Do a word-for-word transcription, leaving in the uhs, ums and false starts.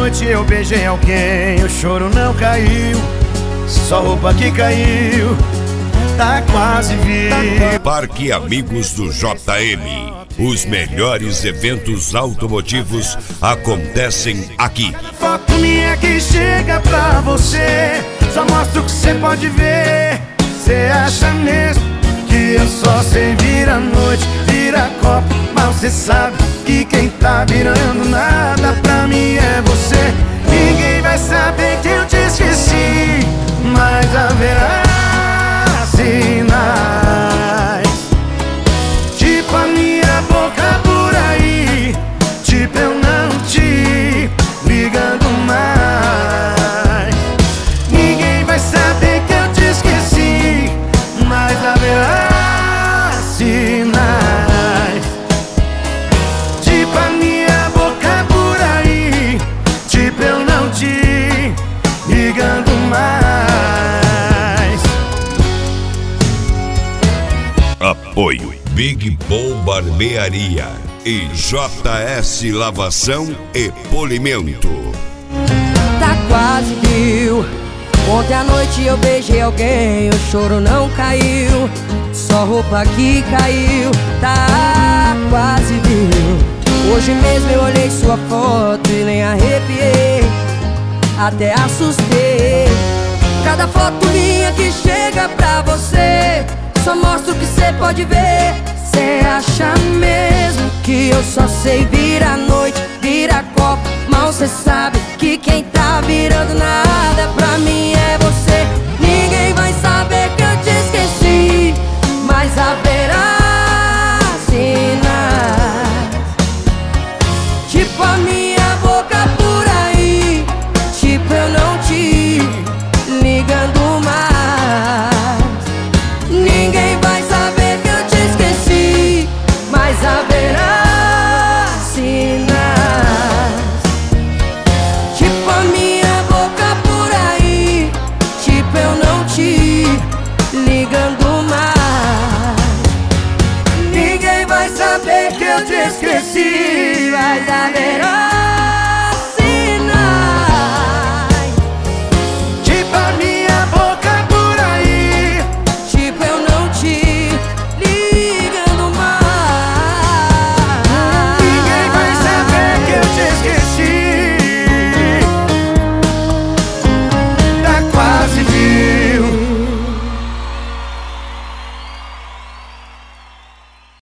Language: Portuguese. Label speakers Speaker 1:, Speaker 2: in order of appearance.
Speaker 1: noite eu beijei alguém, o choro não caiu, só roupa que caiu, tá quase vivo.
Speaker 2: Parque Amigos do J M. Os melhores eventos automotivos acontecem aqui.
Speaker 1: Foto minha que chega pra você, só mostra o que cê pode ver. Cê acha mesmo que eu só sei virar noite, vira copo, mas cê sabe que quem tá virando nada pra mim é você. Ninguém vai saber que eu te esqueci, mas haverá sinais, tipo a minha boca por aí, tipo eu não te ligando mais. Ninguém vai saber que eu te esqueci, mas haverá sinais, tipo a minha boca por aí, tipo eu não te ligando mais.
Speaker 2: Apoio Big Bom Barbearia e J S Lavação e Polimento.
Speaker 3: Tá quase viu. Ontem à noite eu beijei alguém, o choro não caiu, só roupa que caiu, tá quase viu. Hoje mesmo eu olhei sua foto e nem arrepiei, até assustei. Cada foto minha que chega pra você, só mostra o que cê pode ver. Cê acha mesmo que eu só sei virar noite, virar copo, mal cê sabe que quem tá virando nada pra mim é você. Ninguém vai saber que eu te esqueci, mas haverá sinais, tipo a minha boca por aí, tipo eu não te ligando mais. Ninguém vai saber que eu te esqueci, mas haverá sinais, tipo a minha boca por aí, tipo eu não te ligando mais. Ninguém vai saber que eu te esqueci, mas haverá